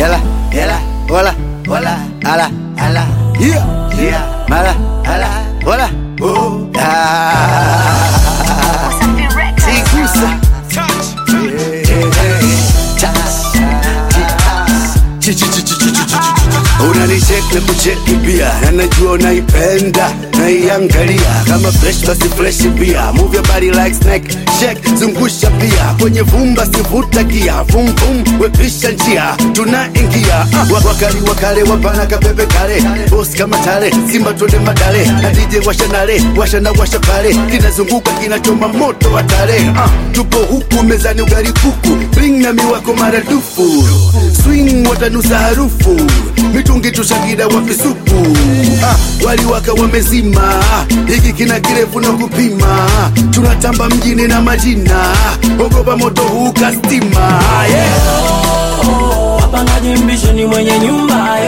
yala, yala, wala, wala, ala, ala, yeah, yeah, mala, ala, wala, oh, Sigusa, unanicheka kucheki pia, na najua unaipenda naiangalia kama fresh basi fresh pia. Move your body like snake, shake zungusha pia, kwenye vumba sivuta gia, vum vum wepisha njia, tunaingia wakale wapana kapepe kale, boss kama tale, simba twende madale, na DJ washa nale, washa na washa pale, kinazunguka kinachoma moto watale. Tupo huku mezani ugali kuku, bring na miwako maradufu, swing watanusa harufu, mitungi tushakida wapisupu, wali waka wamezima, hiki kina kirefu na kupima, tunatamba mjini na majina, ogopa moto huu kastima, yeah. Wapangaji mbisho ni mwenye nyumba,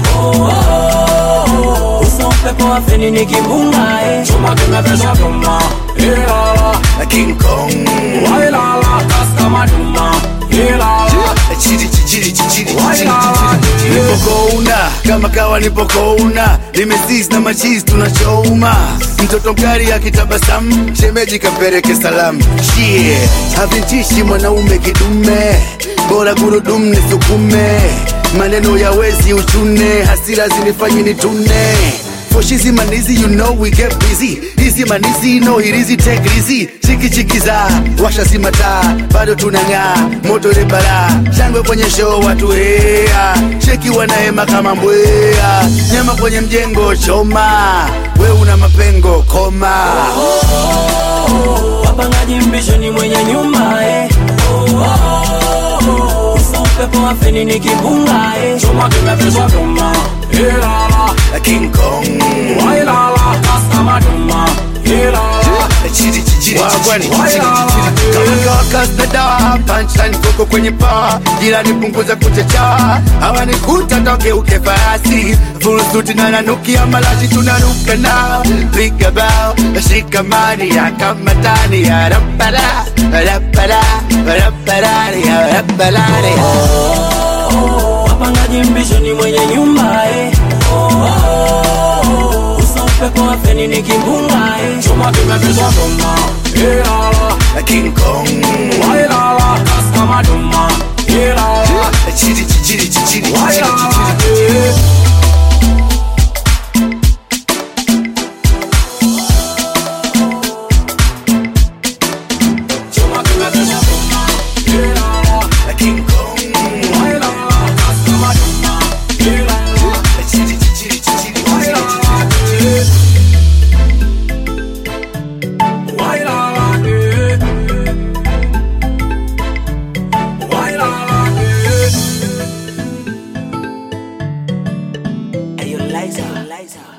uso pepo wafeni ni kimbunga, chuma kimepesha tuma, King Kong, wailala kaska maduma, chiri chiri chiri nipokouna kama kawa nipokouna, nimeziz na machiz tunachoma, mtoto mkari akitabasamu, shemeji kapeleke salamu, yeah. Havintishi mwanaume kidume, bora gurudumu nisukume, maneno ya wezi uchune, hasira zinifanye nitune. For shizi manizi, you know we get busy. Easy manizi, no hirizi, take it easy. Chiki chiki za, washa simata, bado tunanga, moto le bara. Shangwe kwenye show watu hea, cheki wanaema kama mbwea. Nyama kwenye mjengo choma, we una mapengo koma. Wapangaji mbisho ni mwenye nyumba, uso pepo wafeni ni kimbunga, chuma kimepesha tuma, King Kong, wailala kaska maduma, chiri chiri kama kasta da, punchline koko kwenye paa, jirani punguza kuchacha, hawanikuta toke uke farasi, full suit na nanukia malashi tunaruka na, piga bao, shika mani ya kama tani ya rapara, rapara, rapara, ya rapara. Wapangaji mbisho ni mwenye nyumba, uso pepo wafeni ni kimbunga, chuma kimepesha tuma, King Kong, wailala kaska maduma, chiri chiri chiri chuma kimepesha tuma, King Kong, wailala kaska maduma, chiri chiri chiri Hey, you Liza.